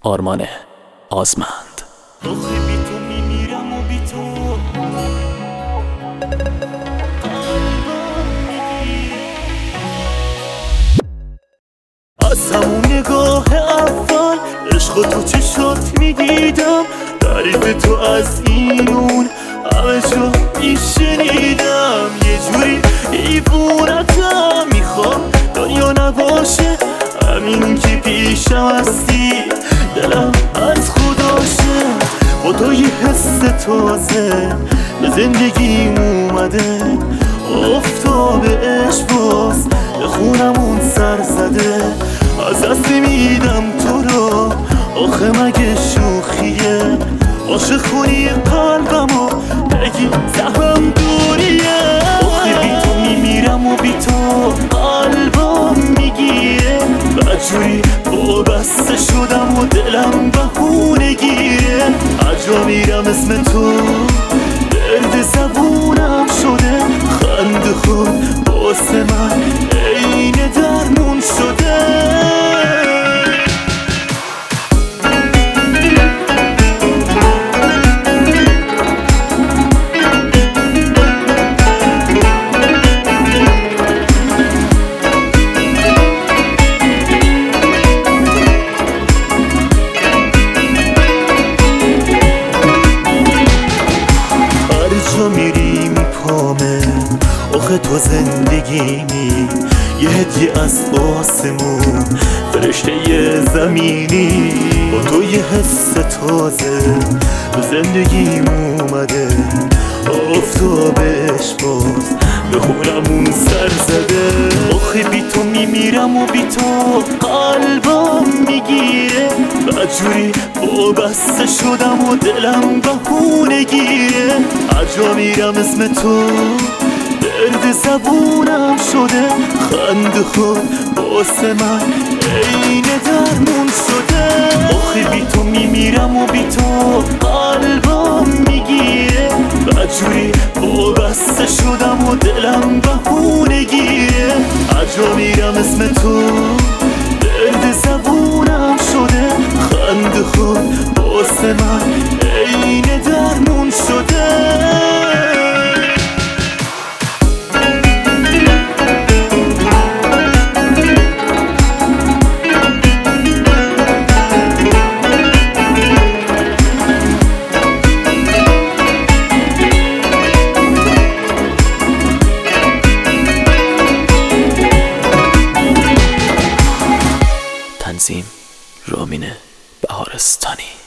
آرمان آزمند. آخه بی تو میمیرم و بی تو از همون نگاه اول عشق تو چشات میدیدم، تعریف تو از این اون همه جا میشنیدم. یه جوری ایوونتم، میخوام دنیا نباشه همین که پیشم هستی، دلم از خداشه. با تو یه حس تازه به زندگیم اومده، آفتاب عشق باز به خونمون سر زده. از دست میدم تو رو، آخه مگه شوخیه؟ عاشق کنی قلبمو بگی زهرم دوریه. آخه بی تو میمیرم و بی تو قلبم میگیره، بدجوری وابسته شدم و دلم بهونه گیره. هرجا میرم اسم تو درد زبونم شده، خنده خود واسه من عین درمون شده. میری میپامه، آخه تو زندگیمی، یه هدیه از آسمون، فرشته زمینی. با تو یه حس تازه به زندگیم اومده، آفتابش باز به خونمون سر زده. آخه بی تو میمیرم و بی تو قلبم میگیره، بدجوری وابسته شدم و دلم بهونه گیره. هرجا میرم اسم تو درد زبونم شده، خنده خود واسه من عین درمون شده. آخه بی تو میمیرم و بی تو قلبم میگیره، بدجوری وابسته شدم و دلم بهونه گیره. هرجا میرم اسم تو درد زبونم شده، خنده خود واسه من عین درمون شده. تنظیم رامین بهارستانی.